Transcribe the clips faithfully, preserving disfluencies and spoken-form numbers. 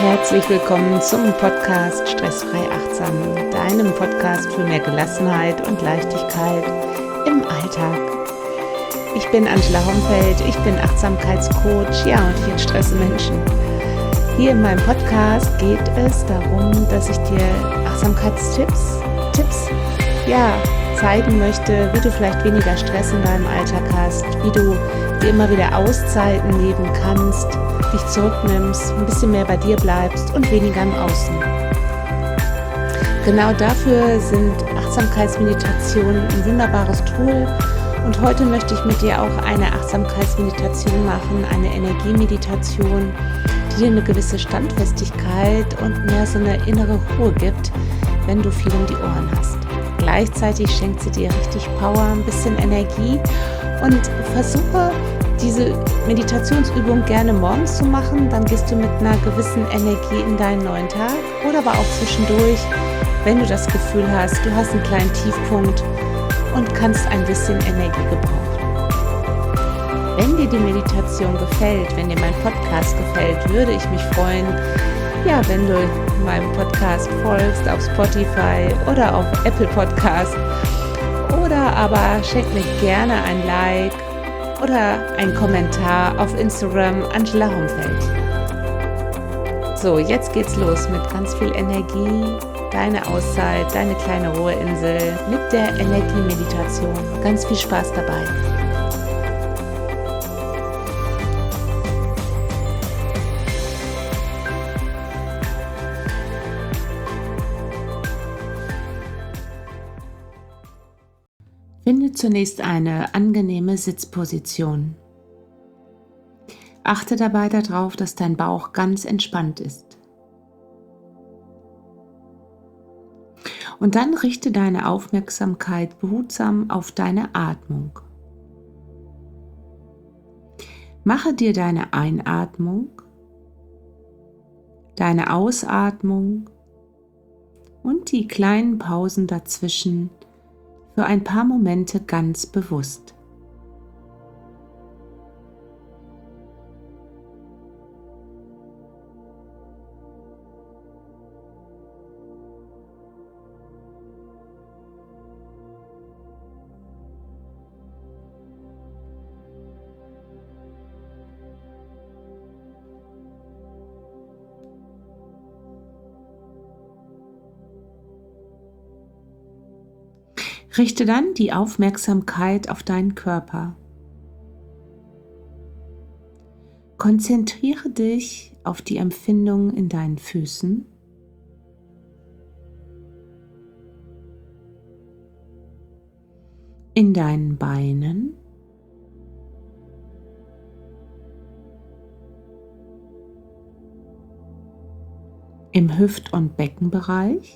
Herzlich willkommen zum Podcast Stressfrei Achtsam, deinem Podcast für mehr Gelassenheit und Leichtigkeit im Alltag. Ich bin Angela Homfeld, ich bin Achtsamkeitscoach, ja, und ich entstresse Menschen. Hier in meinem Podcast geht es darum, dass ich dir Achtsamkeitstipps, Tipps, ja, zeigen möchte, wie du vielleicht weniger Stress in deinem Alltag hast, wie du dir immer wieder Auszeiten nehmen kannst, dich zurücknimmst, ein bisschen mehr bei dir bleibst und weniger im Außen. Genau dafür sind Achtsamkeitsmeditationen ein wunderbares Tool und heute möchte ich mit dir auch eine Achtsamkeitsmeditation machen, eine Energiemeditation, die dir eine gewisse Standfestigkeit und mehr so eine innere Ruhe gibt, wenn du viel um die Ohren hast. Gleichzeitig schenkt sie dir richtig Power, ein bisschen Energie und versuche diese Meditationsübung gerne morgens zu machen, dann gehst du mit einer gewissen Energie in deinen neuen Tag oder aber auch zwischendurch, wenn du das Gefühl hast, du hast einen kleinen Tiefpunkt und kannst ein bisschen Energie gebrauchen. Wenn dir die Meditation gefällt, wenn dir mein Podcast gefällt, würde ich mich freuen, ja, wenn du meinem Podcast folgst auf Spotify oder auf Apple Podcast oder aber schenk mir gerne ein Like oder einen Kommentar auf Instagram Angela Homfeld. So, jetzt geht's los mit ganz viel Energie, deine Auszeit, deine kleine Ruheinsel mit der Energiemeditation. Ganz viel Spaß dabei. Finde zunächst eine angenehme Sitzposition. Achte dabei darauf, dass dein Bauch ganz entspannt ist. Und dann richte deine Aufmerksamkeit behutsam auf deine Atmung. Mache dir deine Einatmung, deine Ausatmung und die kleinen Pausen dazwischen für ein paar Momente ganz bewusst. Richte dann die Aufmerksamkeit auf deinen Körper. Konzentriere dich auf die Empfindung in deinen Füßen, in deinen Beinen, im Hüft- und Beckenbereich,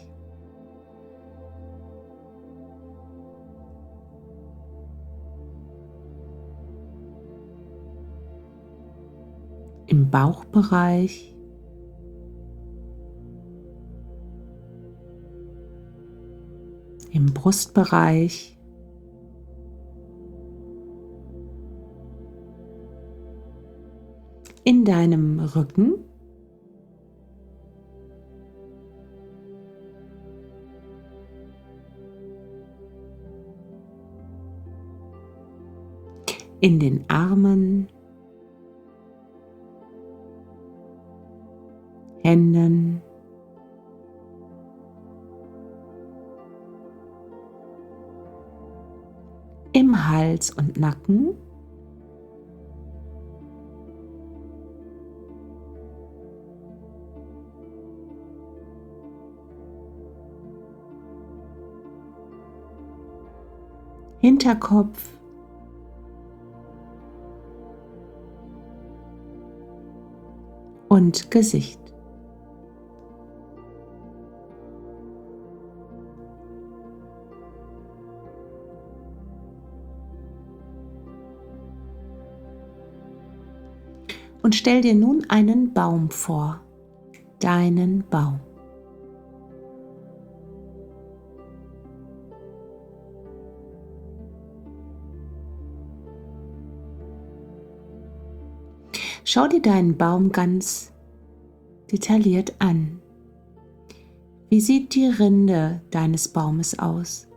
im Bauchbereich, im Brustbereich, in deinem Rücken, in den Armen, Händen, im Hals und Nacken, Hinterkopf, und Gesicht. Und stell dir nun einen Baum vor, deinen Baum. Schau dir deinen Baum ganz detailliert an. Wie sieht die Rinde deines Baumes aus?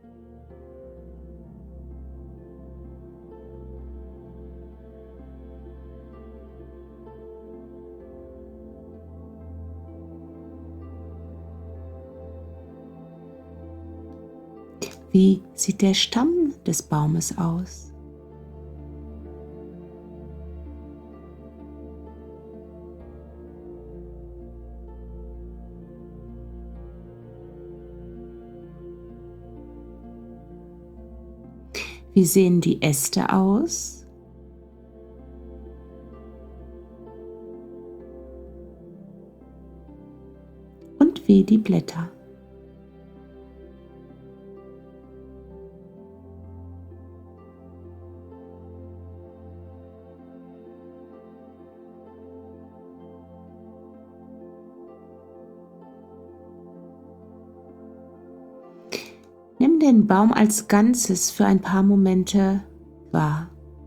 Wie sieht der Stamm des Baumes aus? Wie sehen die Äste aus? Und wie die Blätter? Nimm den Baum als Ganzes für ein paar Momente wahr.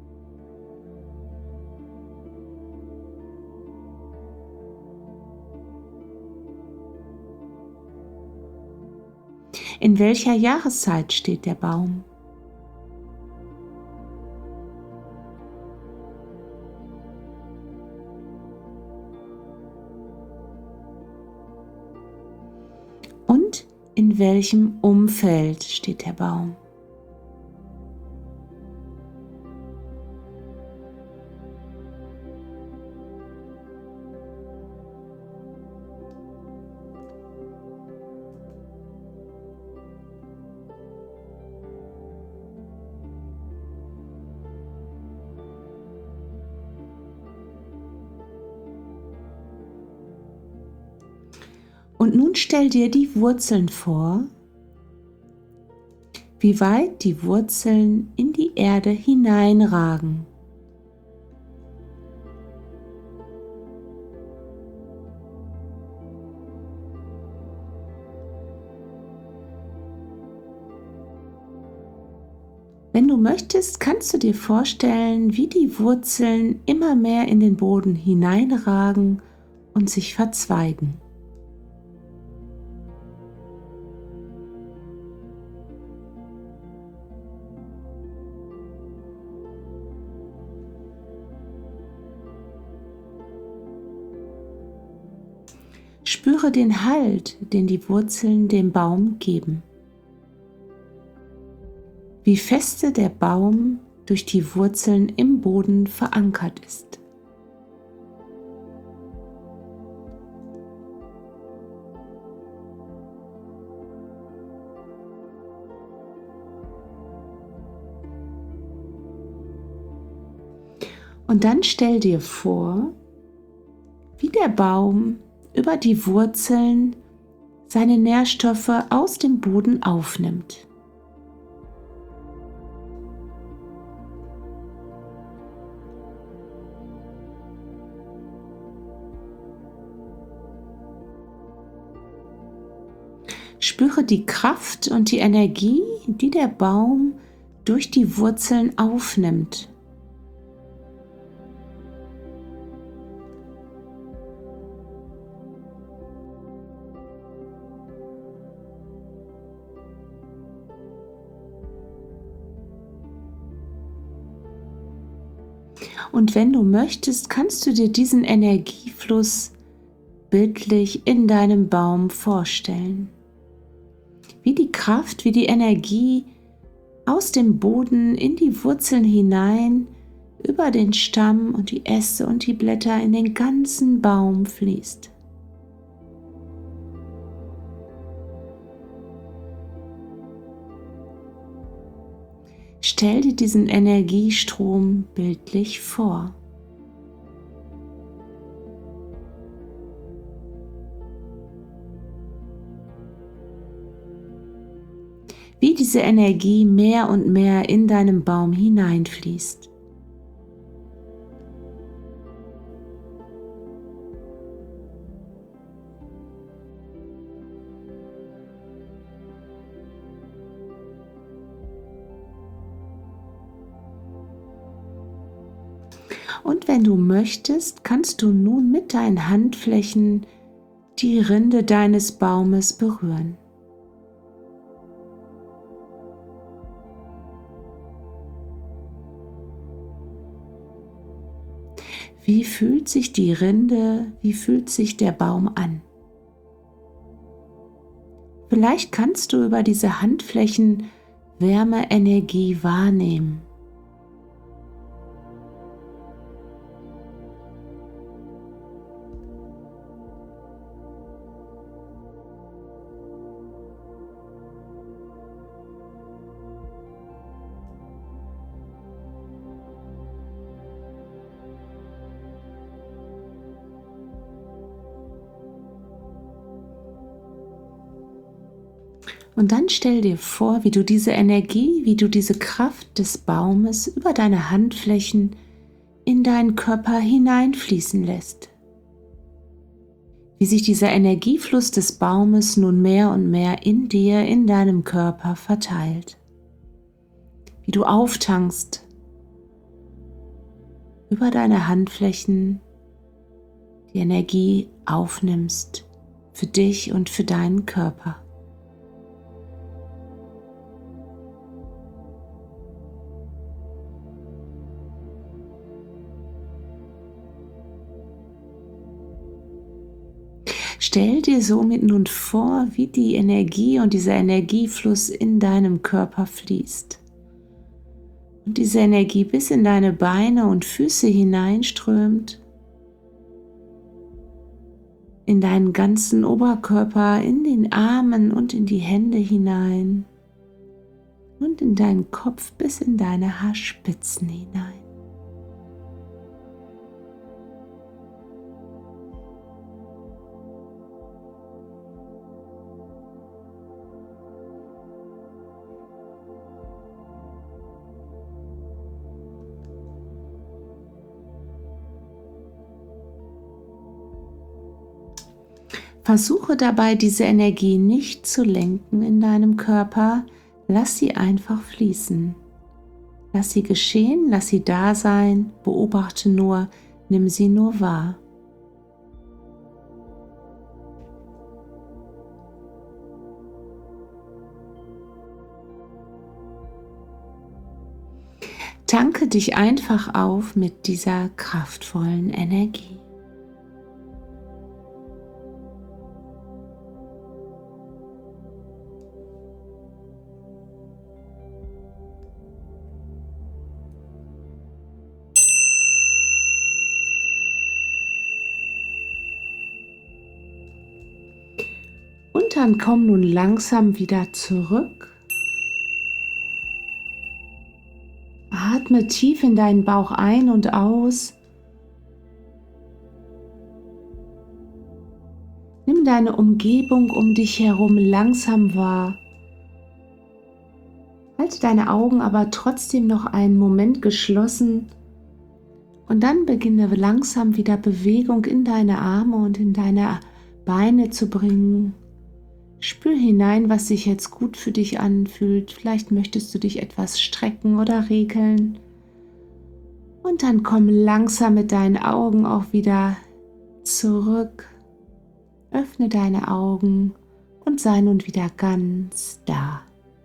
In welcher Jahreszeit steht der Baum? Und in welchem Umfeld steht der Baum? Und nun stell dir die Wurzeln vor, wie weit die Wurzeln in die Erde hineinragen. Wenn du möchtest, kannst du dir vorstellen, wie die Wurzeln immer mehr in den Boden hineinragen und sich verzweigen. Spüre den Halt, den die Wurzeln dem Baum geben. Wie feste der Baum durch die Wurzeln im Boden verankert ist. Und dann stell dir vor, wie der Baum über die Wurzeln seine Nährstoffe aus dem Boden aufnimmt. Spüre die Kraft und die Energie, die der Baum durch die Wurzeln aufnimmt. Und wenn du möchtest, kannst du dir diesen Energiefluss bildlich in deinem Baum vorstellen. Wie die Kraft, wie die Energie aus dem Boden in die Wurzeln hinein, über den Stamm und die Äste und die Blätter in den ganzen Baum fließt. Stell dir diesen Energiestrom bildlich vor. Wie diese Energie mehr und mehr in deinem Baum hineinfließt. Und wenn du möchtest, kannst du nun mit deinen Handflächen die Rinde deines Baumes berühren. Wie fühlt sich die Rinde, wie fühlt sich der Baum an? Vielleicht kannst du über diese Handflächen Wärme, Energie wahrnehmen. Und dann stell dir vor, wie du diese Energie, wie du diese Kraft des Baumes über deine Handflächen in deinen Körper hineinfließen lässt. Wie sich dieser Energiefluss des Baumes nun mehr und mehr in dir, in deinem Körper verteilt. Wie du auftankst über deine Handflächen, die Energie aufnimmst für dich und für deinen Körper. Stell dir somit nun vor, wie die Energie und dieser Energiefluss in deinem Körper fließt. Und diese Energie bis in deine Beine und Füße hineinströmt, in deinen ganzen Oberkörper, in den Armen und in die Hände hinein und in deinen Kopf bis in deine Haarspitzen hinein. Versuche dabei, diese Energie nicht zu lenken in deinem Körper. Lass sie einfach fließen. Lass sie geschehen, lass sie da sein, beobachte nur, nimm sie nur wahr. Tanke dich einfach auf mit dieser kraftvollen Energie. Und dann komm nun langsam wieder zurück. Atme tief in deinen Bauch ein und aus. Nimm deine Umgebung um dich herum langsam wahr. Halte deine Augen aber trotzdem noch einen Moment geschlossen und dann beginne langsam wieder Bewegung in deine Arme und in deine Beine zu bringen. Spür hinein, was sich jetzt gut für dich anfühlt. Vielleicht möchtest du dich etwas strecken oder regeln. Und dann komm langsam mit deinen Augen auch wieder zurück. Öffne deine Augen und sei nun wieder ganz da.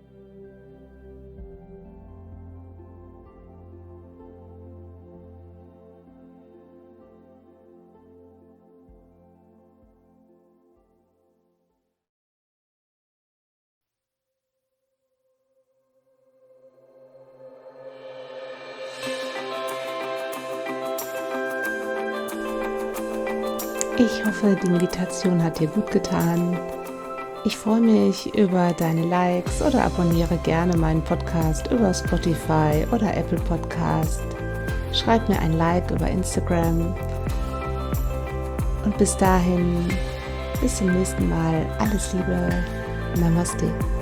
Ich hoffe, die Meditation hat dir gut getan. Ich freue mich über deine Likes oder abonniere gerne meinen Podcast über Spotify oder Apple Podcast. Schreib mir ein Like über Instagram. Und bis dahin, bis zum nächsten Mal. Alles Liebe. Namaste.